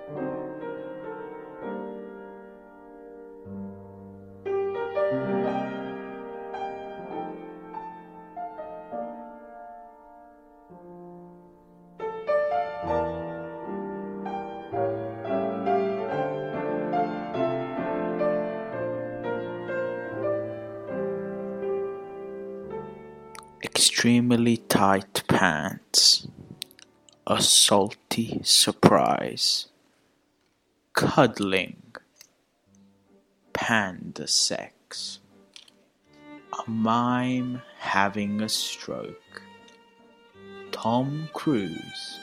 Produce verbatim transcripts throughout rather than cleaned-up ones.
Extremely tight pants, a salty surprise, cuddling, panda sex, a mime having a stroke, Tom Cruise,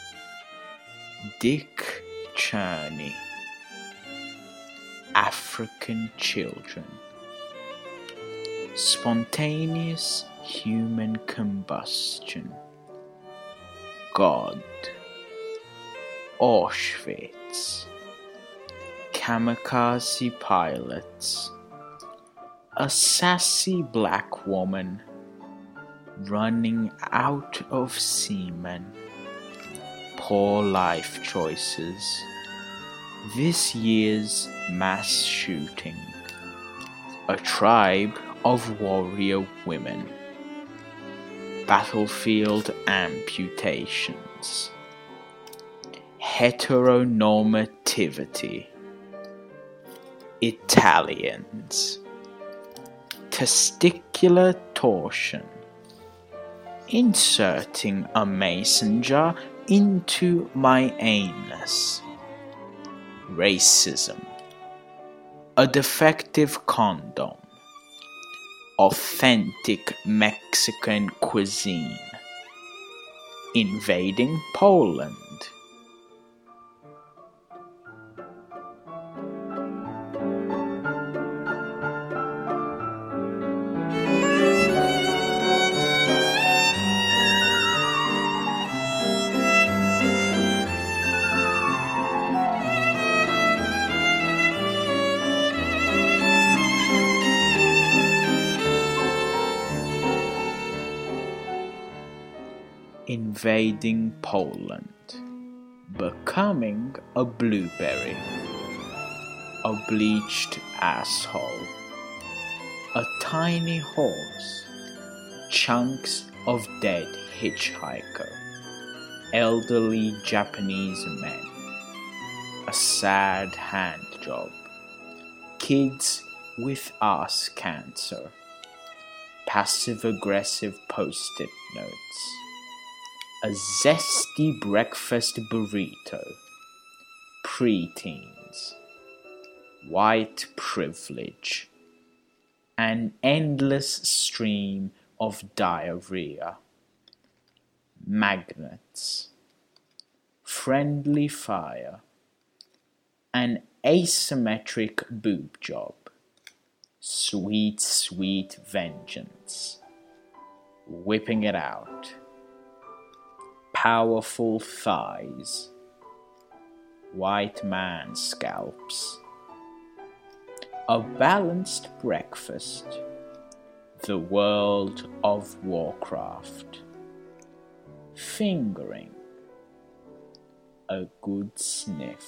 Dick Cheney, African children, spontaneous human combustion, God, Auschwitz, kamikaze pilots, a sassy black woman running out of semen, poor life choices, this year's mass shooting, a tribe of warrior women, battlefield amputations, heteronormativity, Italians, testicular torsion, inserting a mason jar into my anus, racism, a defective condom, authentic Mexican cuisine, invading Poland. Invading Poland, becoming a blueberry, a bleached asshole, a tiny horse, chunks of dead hitchhiker, elderly Japanese men, a sad hand job, kids with ass cancer, passive-aggressive post-it notes, a zesty breakfast burrito, preteens, white privilege, an endless stream of diarrhea, magnets, friendly fire, an asymmetric boob job, sweet, sweet vengeance, whipping it out, powerful thighs, white man scalps, a balanced breakfast, the world of Warcraft, fingering, a good sniff.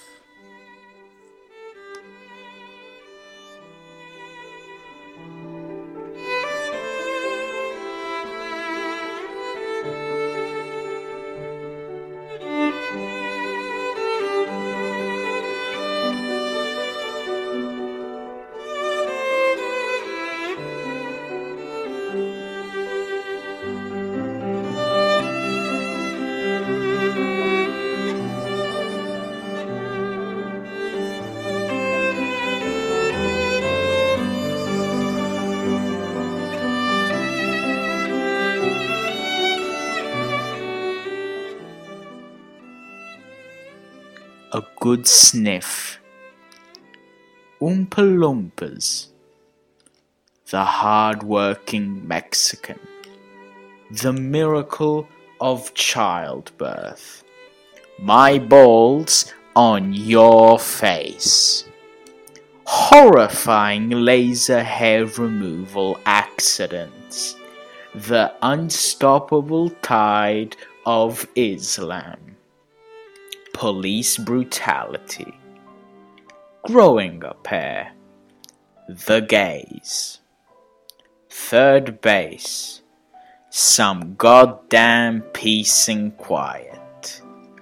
A good sniff. Oompa Loompas. The hard-working Mexican. The miracle of childbirth. My balls on your face. Horrifying laser hair removal accidents. The unstoppable tide of Islam. police brutality. Growing a pair. The gays. Third base. Some goddamn peace and quiet.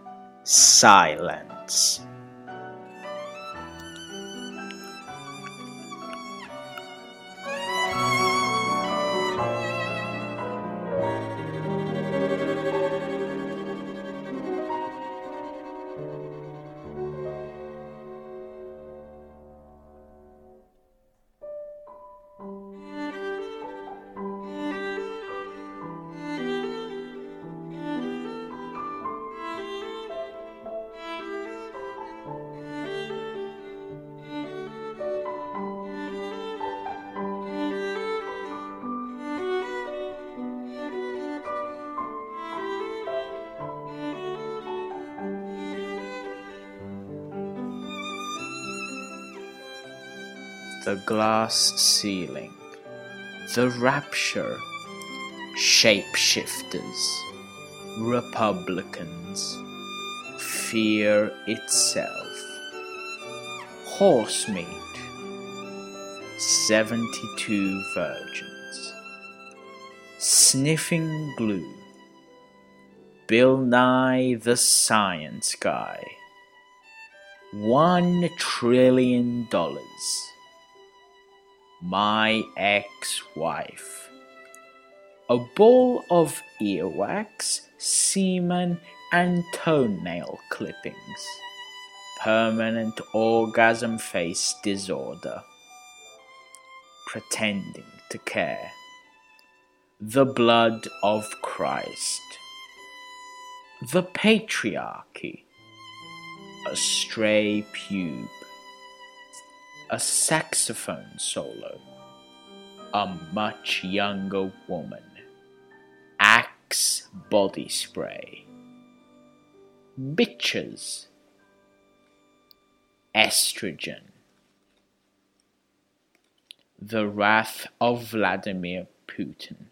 Silence. The glass ceiling, the rapture, shapeshifters, Republicans, fear itself, horse meat, seventy-two virgins, sniffing glue, Bill Nye the Science Guy, one trillion dollars. My ex-wife. A bowl of earwax, semen, and toenail clippings. Permanent orgasm face disorder. Pretending to care. The blood of Christ. The patriarchy. A stray pube. A saxophone solo, a much younger woman, Axe body spray, bitches, estrogen, the wrath of Vladimir Putin,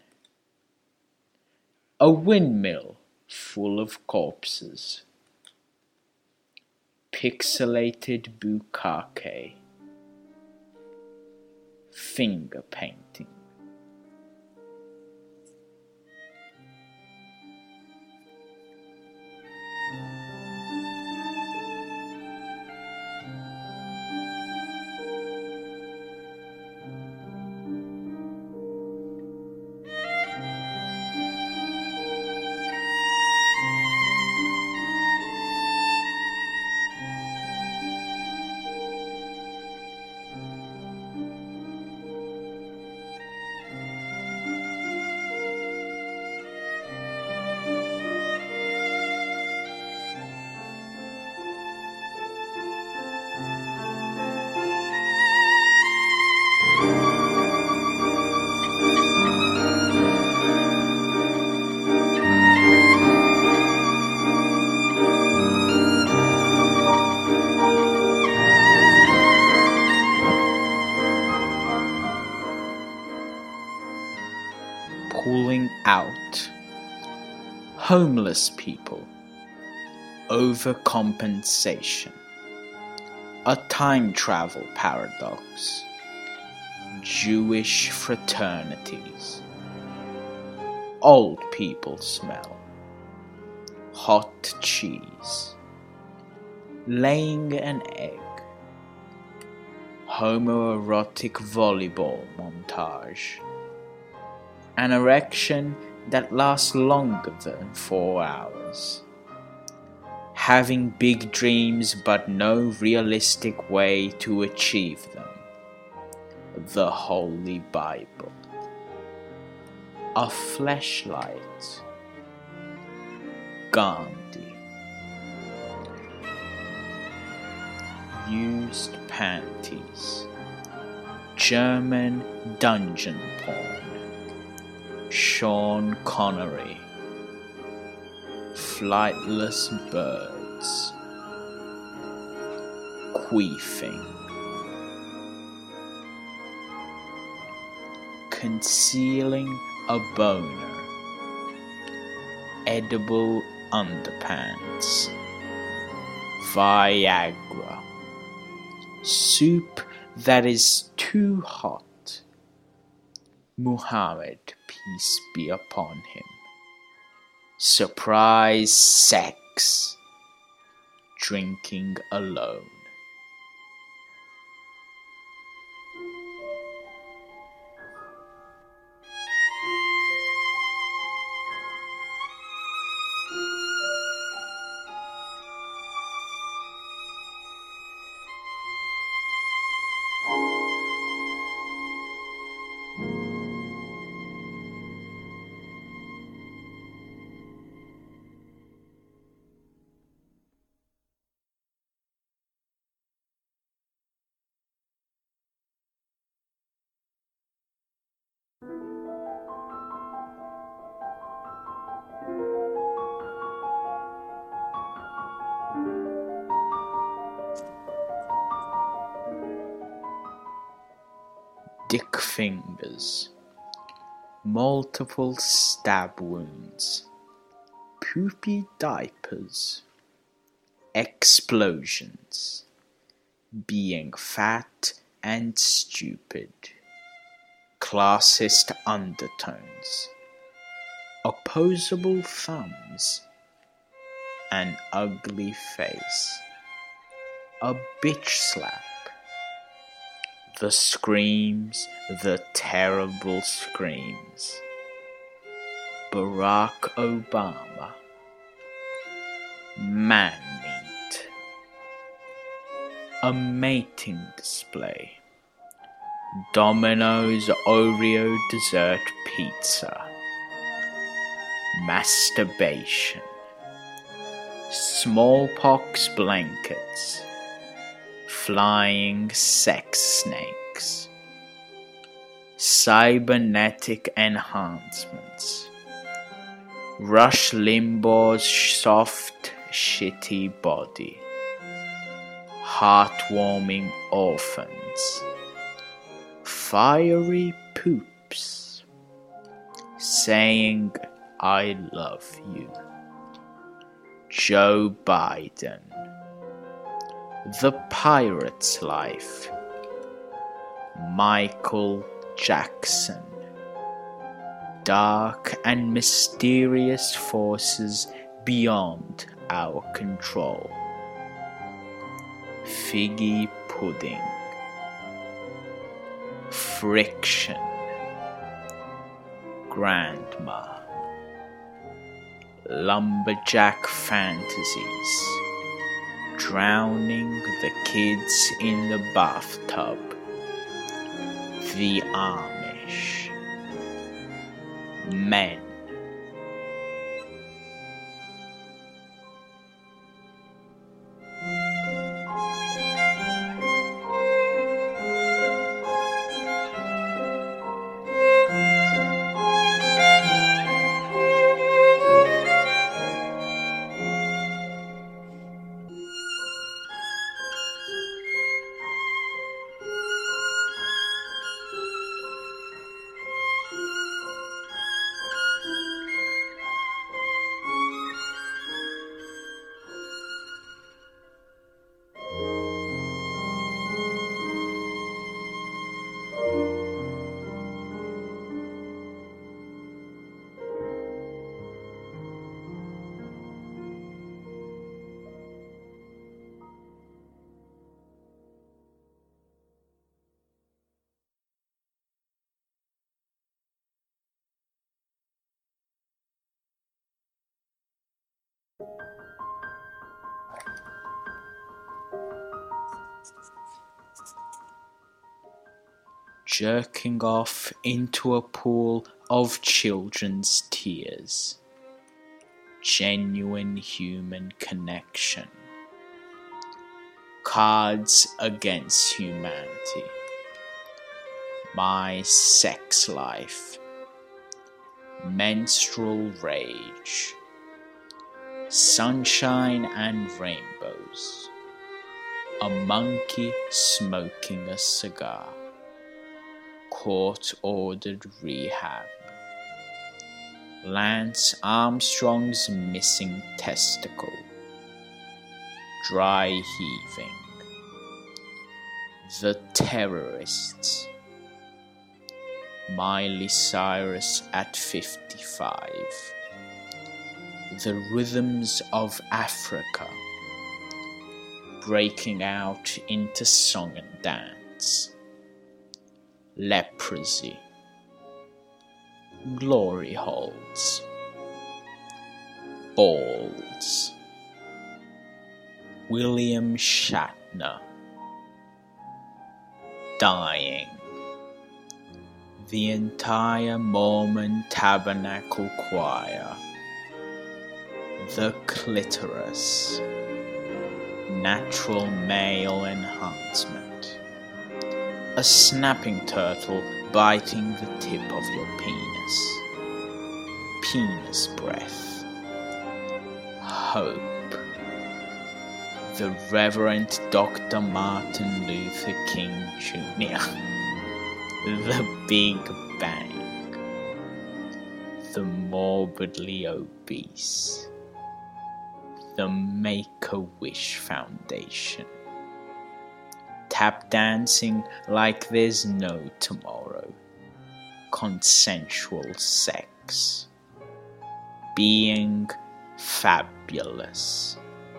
a windmill full of corpses, pixelated bukkake, finger painting. Pulling out. Homeless people. Overcompensation. A time travel paradox. Jewish fraternities. Old people smell. Hot cheese. Laying an egg. Homoerotic volleyball montage. An erection that lasts longer than four hours. Having big dreams but no realistic way to achieve them. The Holy Bible. A fleshlight. Gandhi. Used panties. German dungeon porn. Sean Connery. Flightless birds. Queefing. Concealing a boner. Edible underpants. Viagra. Soup that is too hot. Muhammad, peace be upon him. Surprise sex. Drinking alone. Dick fingers. Multiple stab wounds. Poopy diapers. Explosions. Being fat and stupid. Classist undertones. Opposable thumbs. An ugly face. A bitch slap. The screams, the terrible screams. Barack Obama. Man meat. A mating display. Domino's Oreo dessert pizza. Masturbation. Smallpox blankets. Flying sex snakes. Cybernetic enhancements. Rush Limbaugh's soft, shitty body. Heartwarming orphans. Fiery poops. Saying I love you. Joe Biden. The Pirate's Life. Michael Jackson. Dark and mysterious forces beyond our control. Figgy pudding. Friction. Grandma. Lumberjack fantasies. Drowning the kids in the bathtub. The Amish. Men. Jerking off into a pool of children's tears. Genuine human connection. Cards Against Humanity. My Sex Life. Menstrual Rage. Sunshine and Rainbows. A monkey smoking a cigar. Court-ordered rehab. Lance Armstrong's missing testicle. dry heaving. The Terrorists. Miley Cyrus at fifty-five. The Rhythms of Africa, breaking out into song and dance. Leprosy. Glory holes. Balls. William Shatner. Dying. The entire Mormon Tabernacle Choir. The clitoris. Natural male enhancement. A snapping turtle biting the tip of your penis. Penis breath. Hope. The Reverend Doctor Martin Luther King Junior The Big Bang. The morbidly obese. The Make-A-Wish Foundation. Tap dancing like there's no tomorrow. Consensual sex. Being fabulous.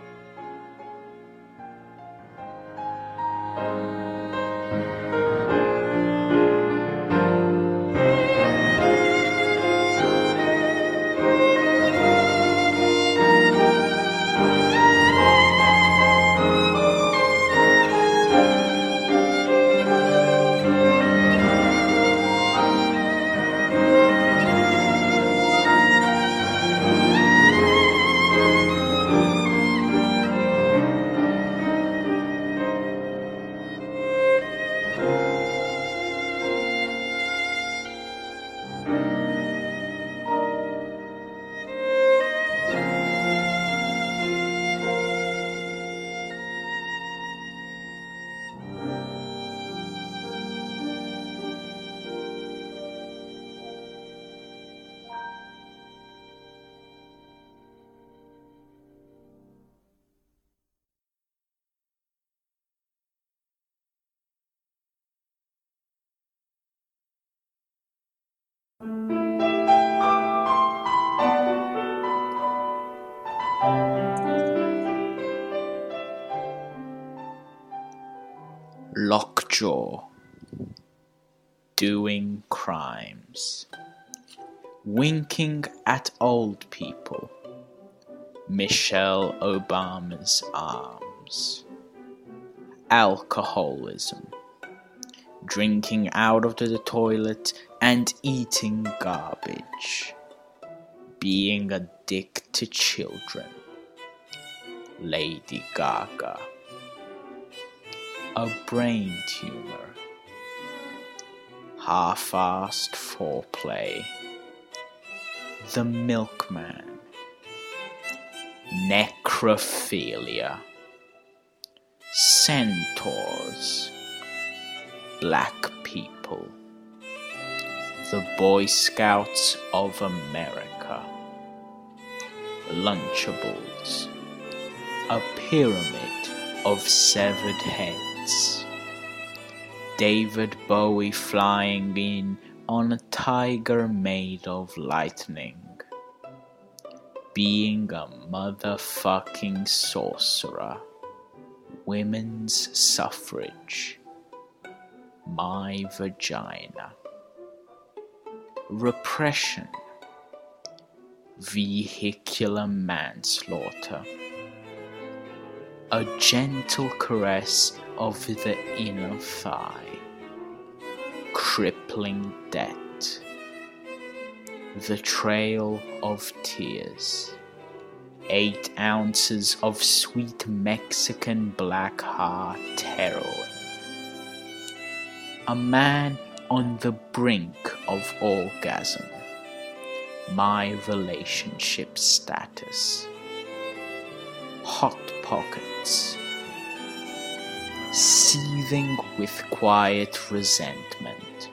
Lockjaw. Doing crimes. Winking at old people. Michelle Obama's arms. Alcoholism. Drinking out of the toilet and eating garbage. Being a dick to children. Lady Gaga. A brain tumor. Half-assed foreplay. The Milkman. Necrophilia. Centaurs. Black people. The Boy Scouts of America. Lunchables. A pyramid of severed heads. David Bowie flying in on a tiger made of lightning. Being a motherfucking sorcerer. Women's suffrage. My vagina. Repression. Vehicular manslaughter. A gentle caress of the inner thigh. Crippling debt. The Trail of Tears. Eight ounces of sweet Mexican black heart heroin. A man on the brink of orgasm. My relationship status. Hot pockets. Seething with quiet resentment.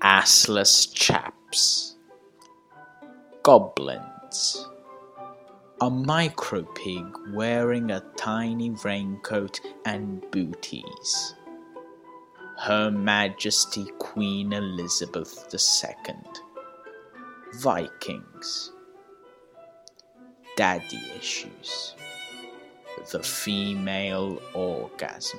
Assless chaps. Goblins. A micro pig wearing a tiny raincoat and booties. Her Majesty Queen Elizabeth the Second. Vikings. Daddy issues. The female orgasm.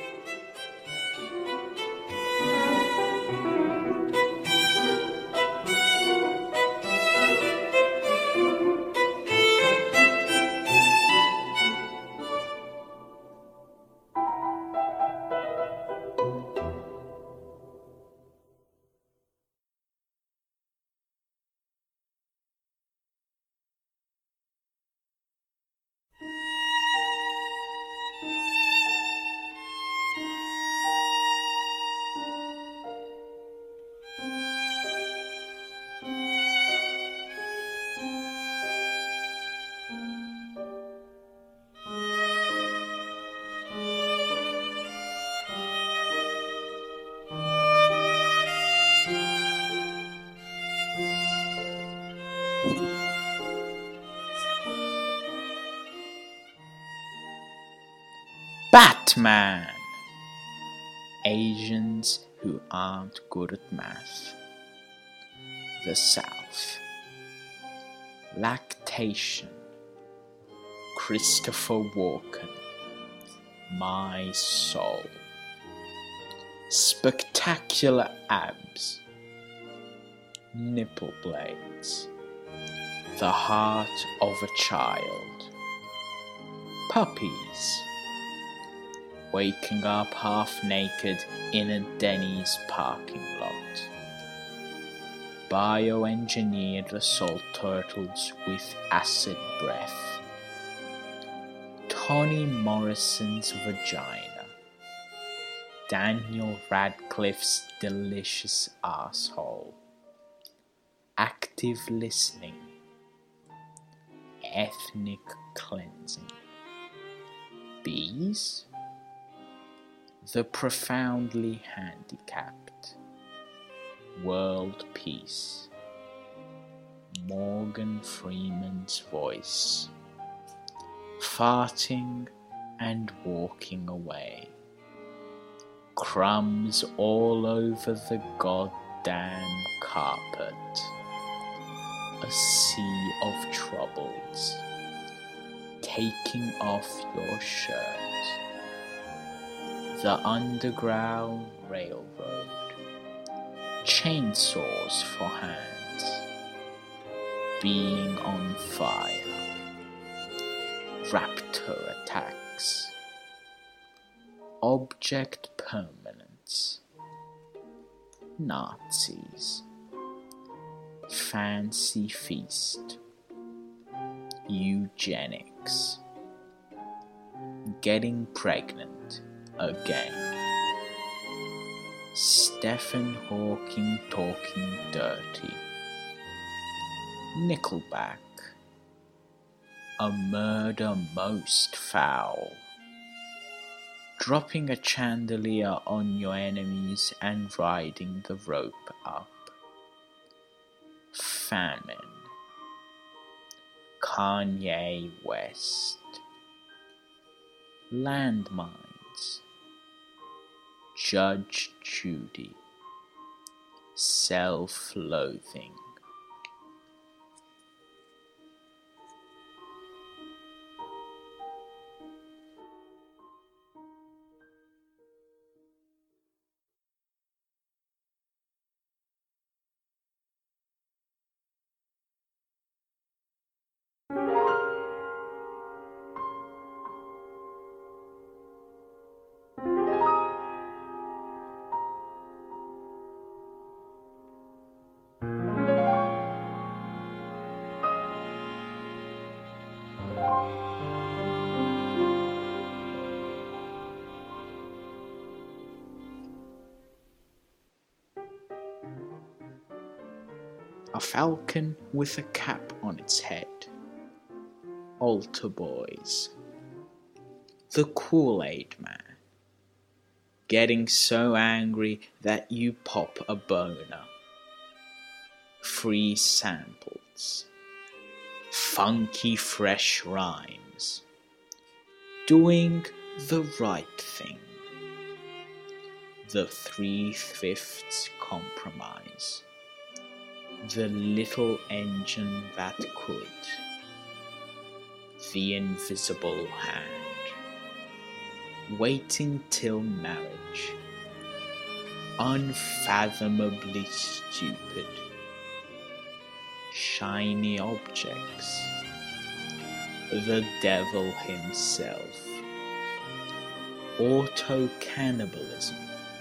Batman. Asians who aren't good at math. The South. Lactation. Christopher Walken. My soul. Spectacular abs. Nipple blades. The heart of a child. Puppies. Waking up half naked in a Denny's parking lot. Bioengineered assault turtles with acid breath. Toni Morrison's vagina. Daniel Radcliffe's delicious asshole. Active listening. Ethnic cleansing. Bees. The profoundly handicapped. World peace. Morgan Freeman's voice. Farting and walking away. Crumbs all over the goddamn carpet. A sea of troubles. Taking off your shirt. The Underground Railroad. Chainsaws for hands. Being on fire. Raptor attacks. Object permanence. Nazis. Fancy feast. Eugenics. Getting pregnant again. Stephen Hawking talking dirty. Nickelback. A murder most foul. Dropping a chandelier on your enemies and riding the rope up. Famine. Kanye West. Landmines. Judge Judy. Self-loathing. A falcon with a cap on its head. Altar boys. The Kool-Aid Man. Getting so angry that you pop a boner. Free samples. funky fresh rhymes, doing the right thing, the three-fifths compromise, the little engine that could, the invisible hand, waiting till marriage, unfathomably stupid, shiny objects, the devil himself, auto-cannibalism,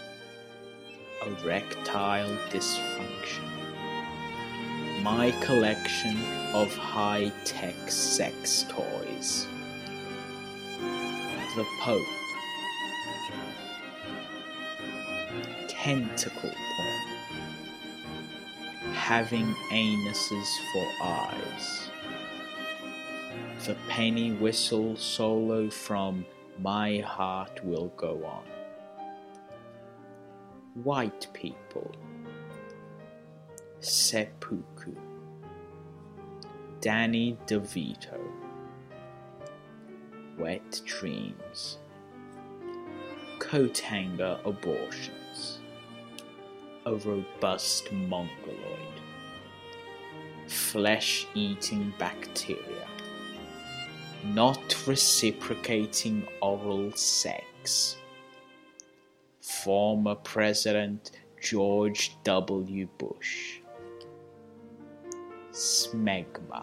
erectile dysfunction, my collection of high-tech sex toys, the Pope, tentacle porn, having anuses for eyes, the penny whistle solo from My Heart Will Go On, white people, seppuku, Danny DeVito, wet dreams, coat hanger abortions, a robust mongoloid, flesh-eating bacteria, not reciprocating oral sex, former President George W. Bush, smegma,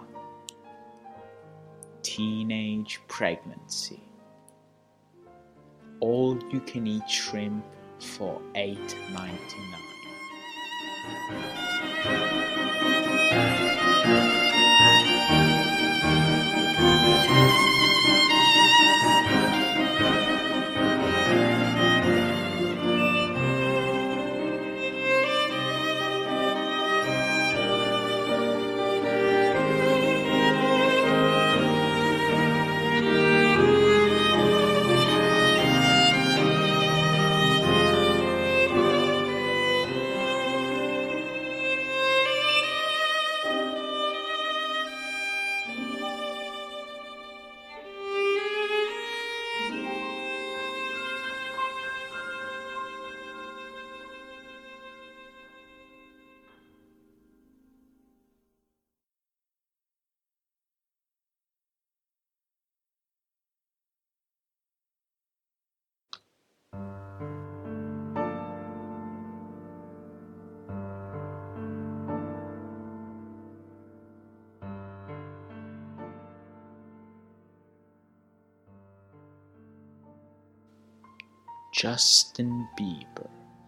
teenage pregnancy, all-you-can-eat shrimp for eight ninety-nine. Justin Bieber,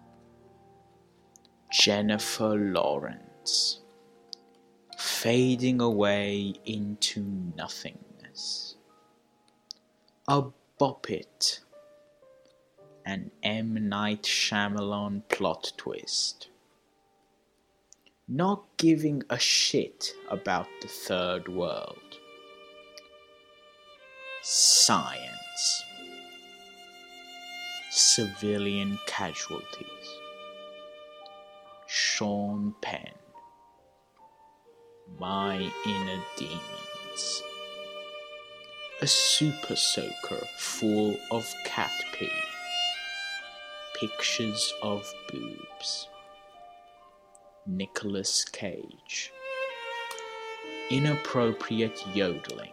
Jennifer Lawrence, fading away into nothingness. A Bop It, an M. Night Shyamalan plot twist. Not giving a shit about the third world. Science. Civilian casualties. Sean Penn. My inner demons. A super soaker full of cat pee. Pictures of boobs. Nicolas Cage. Inappropriate yodeling.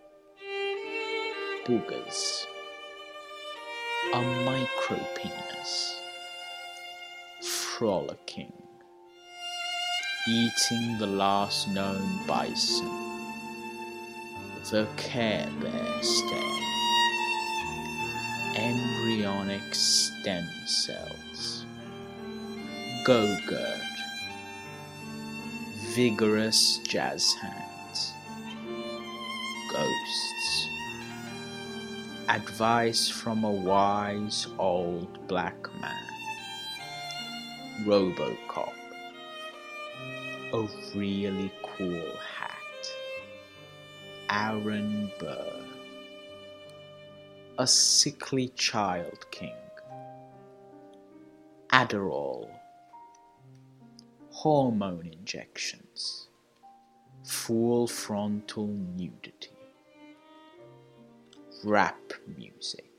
Boogers. A micropenis. Frolicking. Eating the last known bison. The Care Bear stare. Embryonic stem cells. Go-Gurt. Vigorous jazz hands. Ghosts. Advice from a wise old black man. RoboCop. A really cool hat. Aaron Burr. A sickly child king. Adderall. Hormone injections. full frontal nudity, rap music,